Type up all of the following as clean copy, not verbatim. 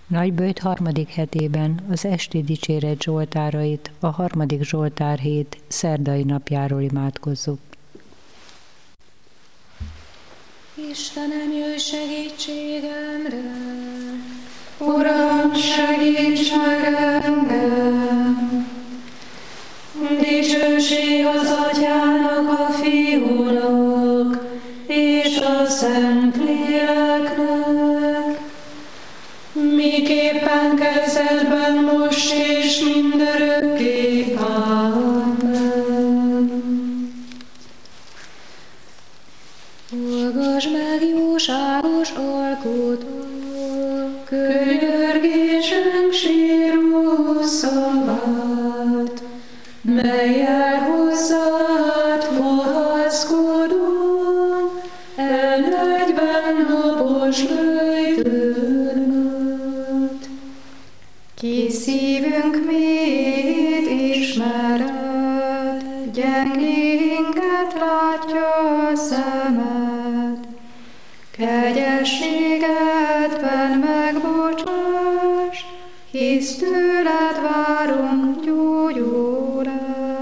Nagyböjt 3. hetében az esti dicséret zsoltárait a 3. zsoltárhét szerdai napjáról imádkozzuk. Istenem, jöjj segítségemre! Uram, segíts meg engem! Dicsőség az Atyának, a Fiúnak és a Szentléleknek, miképpen kezdetben, most és mindörökké. Amen. Hallgass meg, jóságos alkotó, könyörgésem síró szavát, mellyel hozzád fohászkodom, elnegyben napos böjtőmet. Ki szívünk mélyét ismered, gyengénket látja a szemed, kegyességedben megbocsáss, hisz tőled várunk gyógyulást.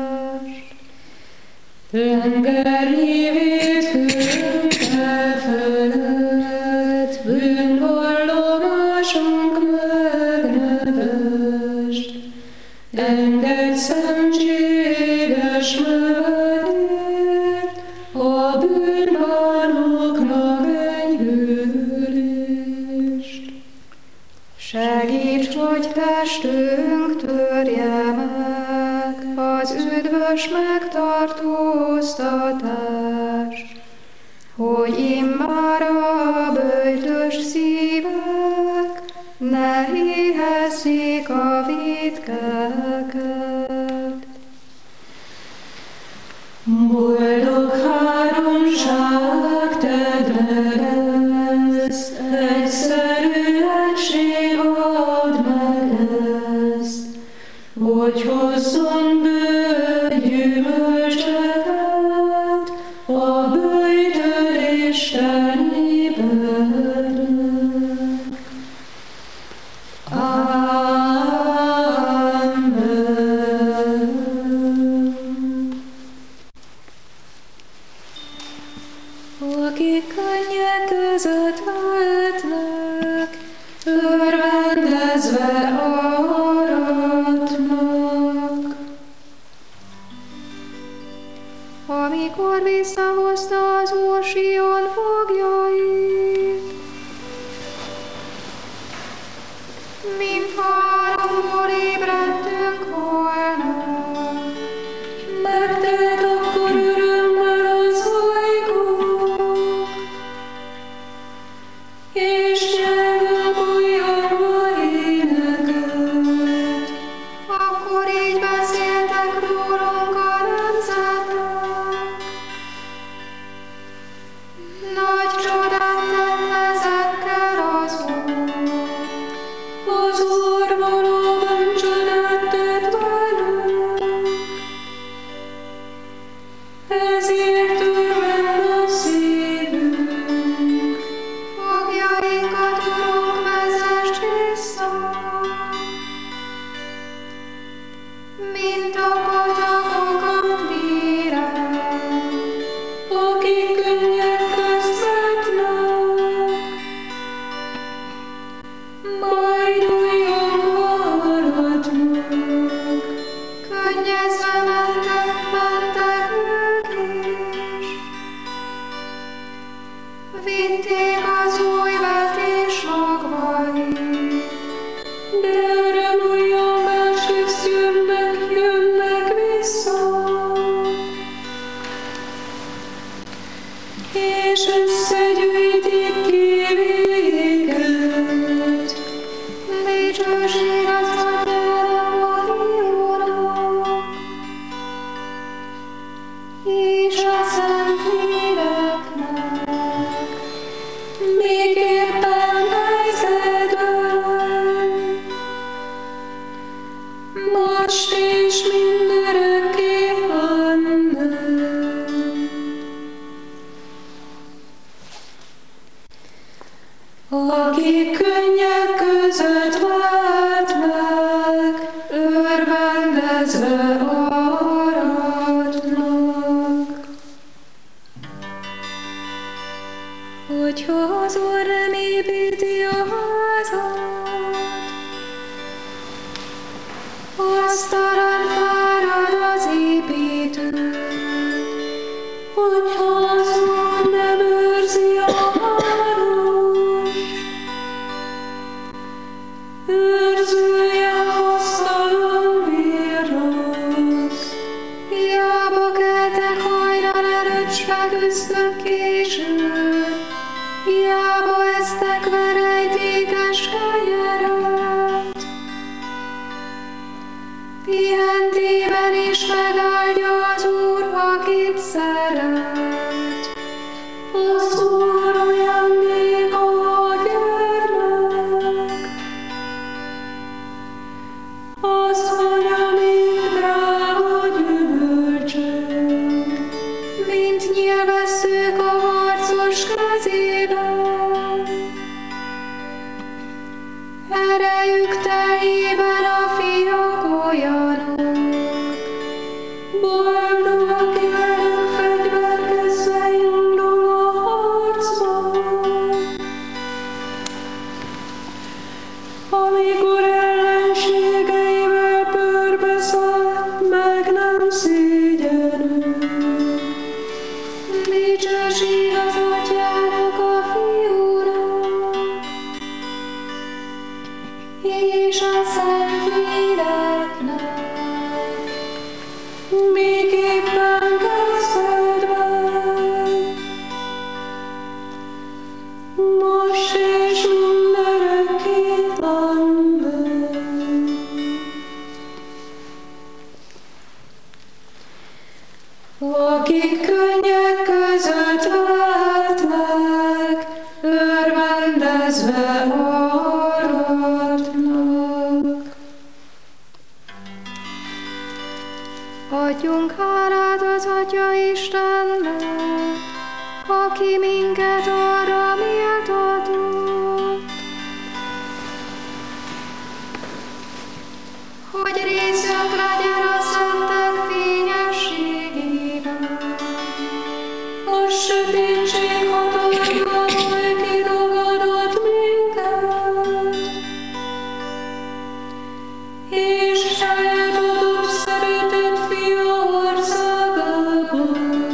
Tenger évét küldte felett, bűnvallomásunk megnevest. Engedd szentséges nevedért, a bűnbánóknak enyhülést. Segíts, hogy testünk törje meg az üdvös megtartóztatást, hogy immár a böjtös szívek ne éhezzék a vétkeleket. Boldog háromság tedre lesz, egyszerű egység add meg ezt, hogy hozzon bőt gyümölcsöket a böjtő Isten népednek. Akik könnyek között lehetnek, örvendezve aratnak. Amikor visszahozta az Úr Sion foglyait, mintha álomból ébredtünk volna, megtelt akkor örömmel az ajkunk, és nyelven újjongva énekelt. Akkor így beszéltek rólunk a nemzetek. Nagy csodát tett ezekkel az Úr. Az Úr valóban csodát tett velünk. Ezért örvend a szívünk. Fogjainkat, Urunk, vezess vissza, mint a patakokat bírál, akik könnyek közt vetnek, majd újjongva aratnak. Könnyezve mentek ők is, vitték az új vetés magvait, de örömújjongás közt jönnek vissza, és összegyűjtik kívéket. Dicsőség az Atyának, a Fiúnak és a Szentléleknek, miképpen kezdetben, most és mindörökké. Amen. Akik könnyek között az Úr nem építi a házat, asztalan fárad az építő, hogyha az Úr nem őrzi a város. Őrzője hasztalan vérrossz, hiába keltek hajnal előtt, s megüsztök későn, hiába esztek verejtékes kenyeret. Pihentében is megáldja az Úr, akit szeret. Az Úr ajándéka a gyermek, az anya még drága gyümölcsök, mint nyilvesszők a harcos kezében. Erejük teljében a fiak olyanok, boldogak velük fegyverkezve indul a harcba. Amikor ellenségeivel körbeszáll, meg nem szégyenül. Dicsőség az Atyának, a Fiúnak, és a Szentléleknek, miképpen kezdetben, most és mindörökké. Amen. Akik könnyek között vetnek, örvendezve maradnak. Adjunk hálát az Atya Istennek, aki minket arra méltatott, hogy részünk legyen a szentek fényességében. A sötétség hatalmával kiragadott minket, és eljutatott szeretett Fia országában.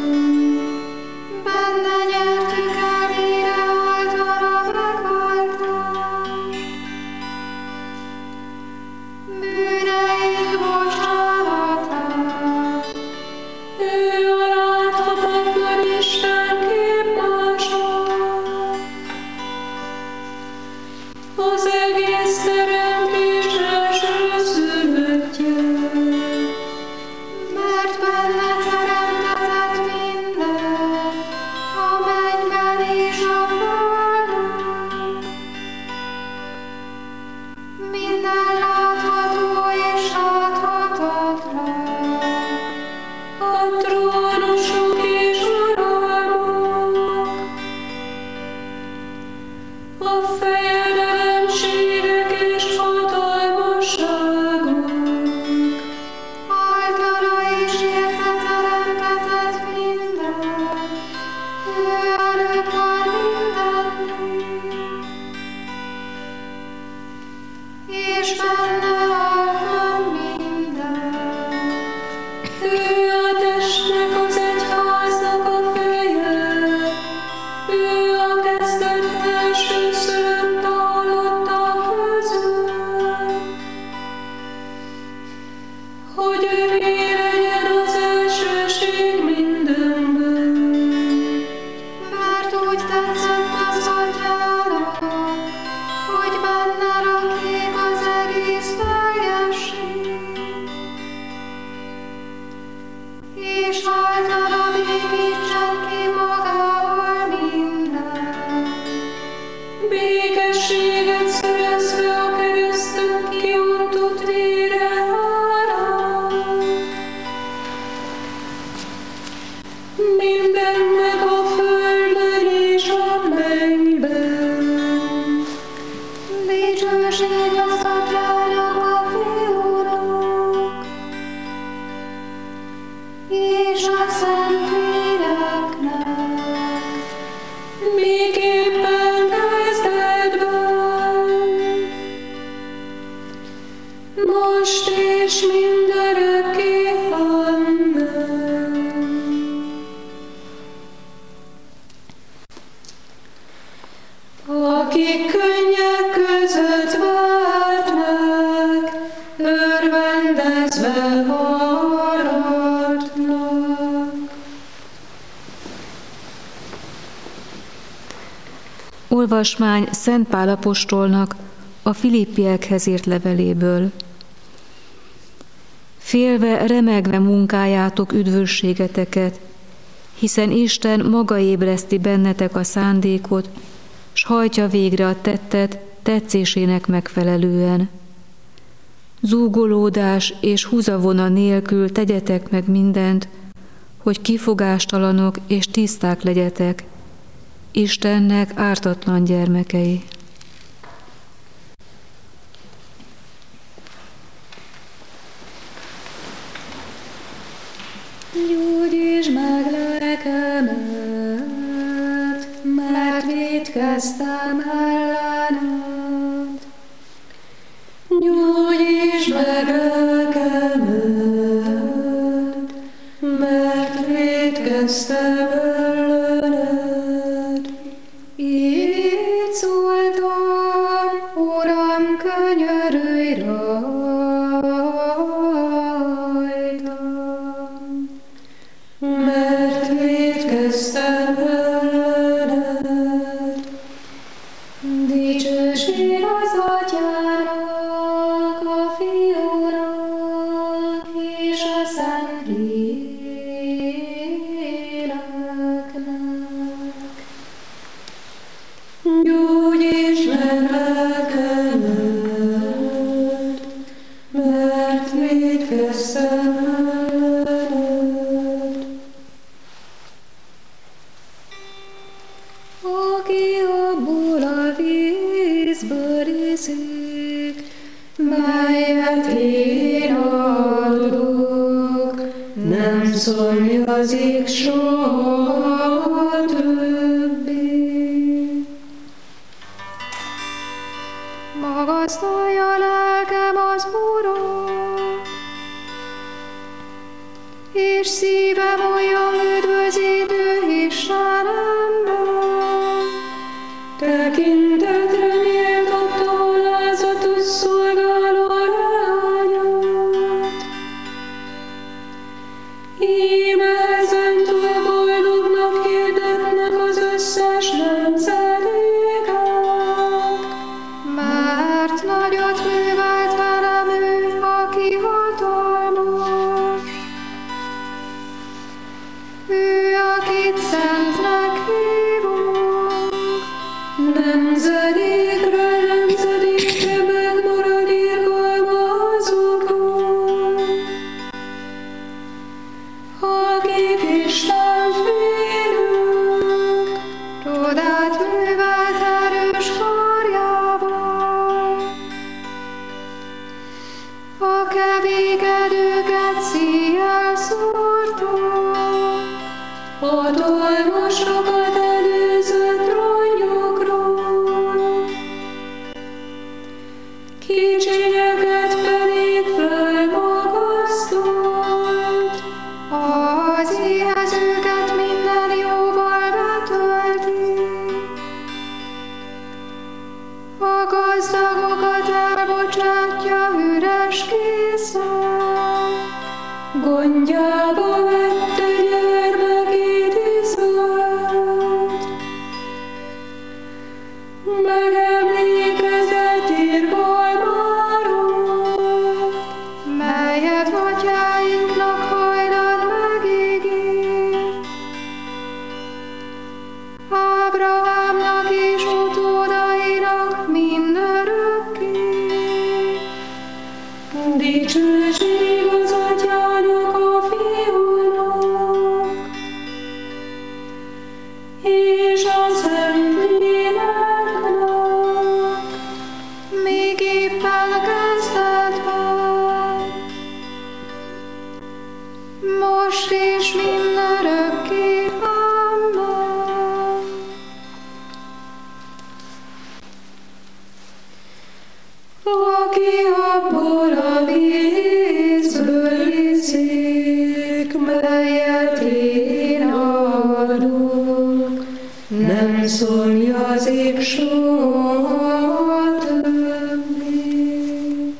Benne nyertük el véreáltal a megváltást, bűneink bocsánatát. Ő a láthatatlan Isten képmása, az egész teremtés elsőszülöttje, mert benne teremtetett minden, a mennyben és a földön. Minden látható és láthatatlan, a trónusok és uralmak, a fejedelemségek és hatalmasságok, általa és érte teremtetett minden, ő előtt van mindennél, és benne áll fönn minden. Ő a testnek, az egyháznak a feje, ő a kezdet elsőszülött a halottak közül, hogy ővé legyen az elsőség mindenben. Mert úgy tetszett az Atyának, hogy benne rakjék az egész teljesség, és általa békítsen ki magával minden. Békességet szerezve a kereszten kiuntott vére árán. Mindennek a földön és a mennyben. Dicsőség az Atyának, a Fiúnak, és a Szentléleknek, miképpen akik könnyek között várt meg, örvendezve maradnak. Olvasmány Szent Pál apostolnak a Filippiekhez írt leveléből. Félve, remegve munkáljátok üdvösségeteket, hiszen Isten maga ébreszti bennetek a szándékot, s hajtja végre a tettet tetszésének megfelelően. Zúgolódás és húzavona nélkül tegyetek meg mindent, hogy kifogástalanok és tiszták legyetek, Istennek ártatlan gyermekei. Gyógyítsd meg lelkemet, mert vétkeztem ellened. Gyógyítsd meg lelkemet, mert vétkeztem ellened. Így szóltam, Uram, könyörülj rajtam, mert vétkeztem ellened. Dicsőség az Atyának, a Fiúnak és a Szentléleknek. Gyógyítsd meg lelkemet, mert vétkeztem ellened. Aki abból a vízből iszik, melyet én adok, nem szomjazik soha többé. Magasztalja lelkem az Urat, és szívem olyan üdvözítő Istenemben. Tekintetre méltatta alázatos szolgáló leányát. Íme ezentől boldognak hirdetnek az összes nemzedékek, mert nagyot művelt velem ő, aki hatalmas. Ő, akit szentnek hívunk, nemzedékről nemzedékre megmarad irgalma azokon, akik Isten félők, csodát művelt erős karjával. A kevékedőket szíjjel szórtak, hatalmasokat előzött rongyokról, kicsinyeket pedig felmagasztott, az éhezőket minden jóval betölti, a gazdagokat elbocsátja üres készen, gondjába vette gyermekét Izraelt. Megemlékezett irgalmáról, melyet atyáinknak hajdan megígért, Ábrahámnak és utódainak mindörökké. Dicsőség az Atyának, a Fiúnak és a Szentléleknek, még éppen kezdetben, most és mindörökké. Amen. Aki abból a vízből iszik, melyet én adok, nem nem szólj az ég soha többé.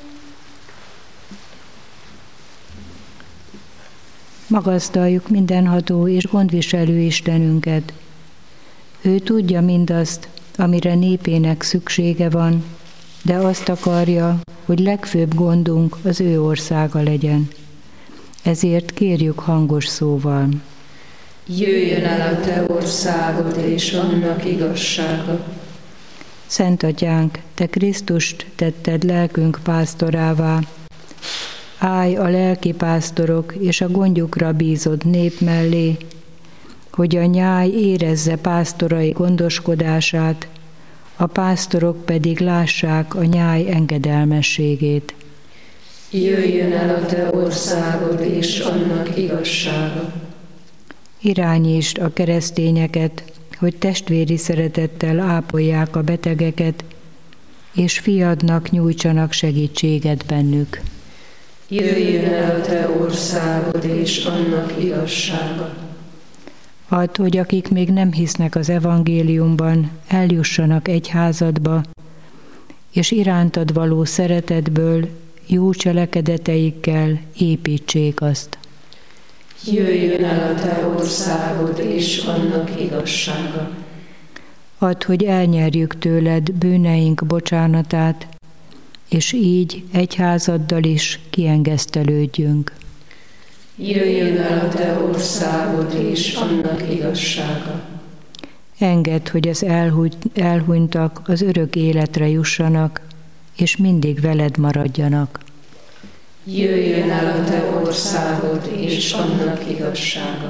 Magasztaljuk mindenható és gondviselő Istenünket. Ő tudja mindazt, amire népének szüksége van, de azt akarja, hogy legfőbb gondunk az ő országa legyen. Ezért kérjük hangos szóval. Jöjjön el a te országod és annak igazsága. Szent Atyánk, te Krisztust tetted lelkünk pásztorává. Állj a lelki pásztorok és a gondjukra bízott nép mellé, hogy a nyáj érezze pásztorai gondoskodását, a pásztorok pedig lássák a nyáj engedelmességét. Jöjjön el a te országod és annak igazsága. Irányítsd a keresztényeket, hogy testvéri szeretettel ápolják a betegeket, és fiadnak nyújtsanak segítséget bennük. Jöjjön el a te országod és annak igazsága. Add, hogy akik még nem hisznek az evangéliumban, eljussanak egyházadba, és irántad való szeretetből, jó cselekedeteikkel építsék azt. Jöjjön el a te országod és annak igazsága. Add, hogy elnyerjük tőled bűneink bocsánatát, és így egyházaddal is kiengesztelődjünk. Jöjjön el a te országod és annak igazsága. Engedd, hogy az elhunytak az örök életre jussanak, és mindig veled maradjanak. Jöjjön el a te országod és annak igazsága.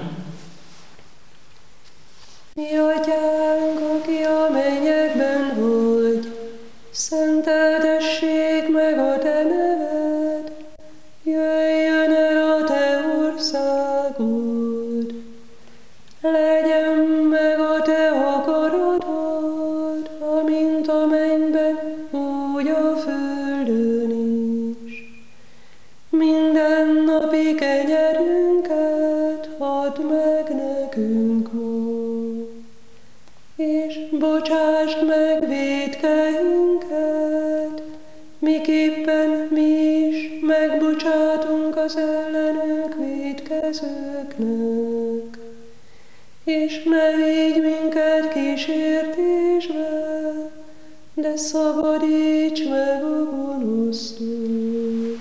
Mi atyánk, aki a mennyekben vagy, szenteltessék meg a te neved, jöjjön el a te országod, legyen meg a te akaratod, amint a mennyben, úgy a földön is. Mindennapi kenyerünket add meg nekünk ma, és bocsásd meg vétkeinket, miképpen mi is megbocsátunk az ellenünk vétkezőknek. És ne vigy minket kísértésbe, de szabadíts meg a gonosztól.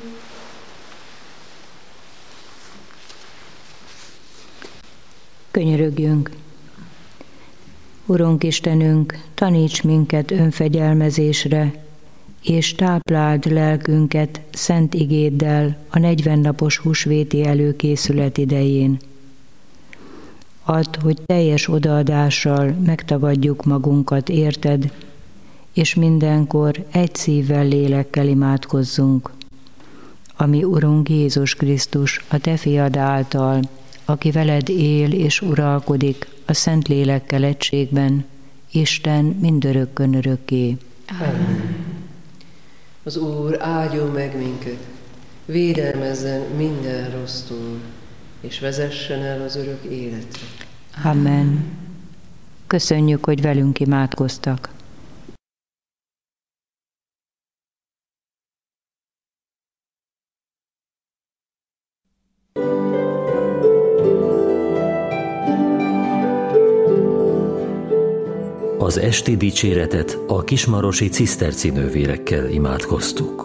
Könyörögjünk! Urunk Istenünk, taníts minket önfegyelmezésre, és tápláld lelkünket szent igéddel a 40 napos húsvéti előkészület idején. Add, hogy teljes odaadással megtagadjuk magunkat érted, és mindenkor egy szívvel, lélekkel imádkozzunk. Ami Urunk Jézus Krisztus, a te fiad által, aki veled él és uralkodik a Szent Lélekkel egységben, Isten mindörökkön örökké. Amen. Az Úr áldjon meg minket, védelmezzen minden rossztól, és vezessen el az örök életre. Amen. Köszönjük, hogy velünk imádkoztak. Az esti dicséretet a kismarosi ciszterci nővérekkel imádkoztuk.